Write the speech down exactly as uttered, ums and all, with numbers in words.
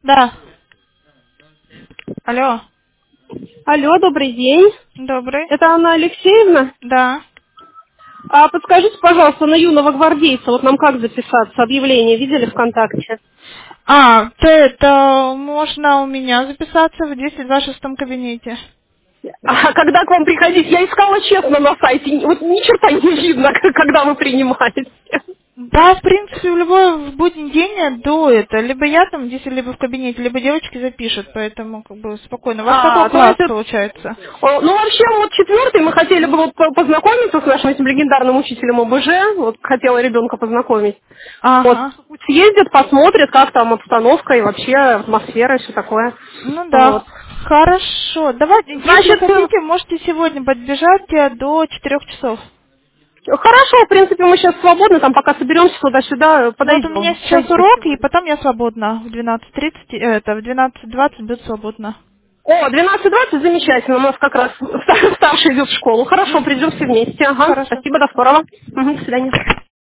Да. Алло. Алло, добрый день. Добрый. Это Анна Алексеевна. Да. А подскажите, пожалуйста, на юного гвардейца, вот нам как записаться? Объявление видели ВКонтакте? А, то это можно у меня записаться в десять двадцать шестом кабинете. А когда к вам приходить? Я искала честно на сайте. Вот ни черта не видно, когда вы принимаете. Да, в принципе, в любой в будний день до это. Либо я там здесь, либо в кабинете, либо девочки запишут, поэтому как бы спокойно. У вас какой А, то класс есть, это- получается? о, ну вообще вот четвертый, мы хотели бы вот по- познакомиться с нашим этим легендарным учителем ОБЖ, вот хотела ребенка познакомить. Вот, Ага. пусть съездит, посмотрит, как там обстановка и вообще атмосфера и все такое. Ну да. Вот. Хорошо. Давайте, если Значит, э, хотите, можете сегодня подбежать э, до четырех часов. хорошо, в принципе, мы сейчас свободны, там пока соберемся туда-сюда, э, Ну вот у меня подойдем. сейчас Зайдем урок, и сегодня. потом я свободна. В двенадцать тридцать, э, это в двенадцать двадцать будет свободно. О, двенадцать двадцать, замечательно, у нас как раз старший идет в школу. Хорошо, Мгм. придем все вместе. Ага, Хорошо. спасибо, до скорого. Мгм, до свидания.